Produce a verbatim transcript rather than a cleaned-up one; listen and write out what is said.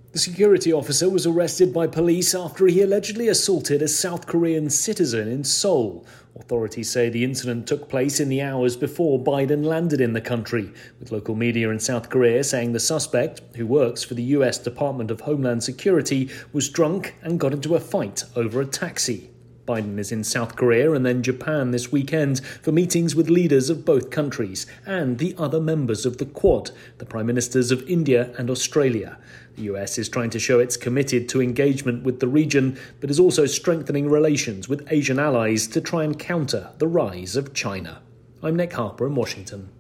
The security officer was arrested by police after he allegedly assaulted a South Korean citizen in Seoul. Authorities say the incident took place in the hours before Biden landed in the country, with local media in South Korea saying the suspect, who works for the U S Department of Homeland Security, was drunk and got into a fight over a taxi. Biden is in South Korea and then Japan this weekend for meetings with leaders of both countries and the other members of the Quad, the Prime Ministers of India and Australia. The U S is trying to show it's committed to engagement with the region, but is also strengthening relations with Asian allies to try and counter the rise of China. I'm Nick Harper in Washington.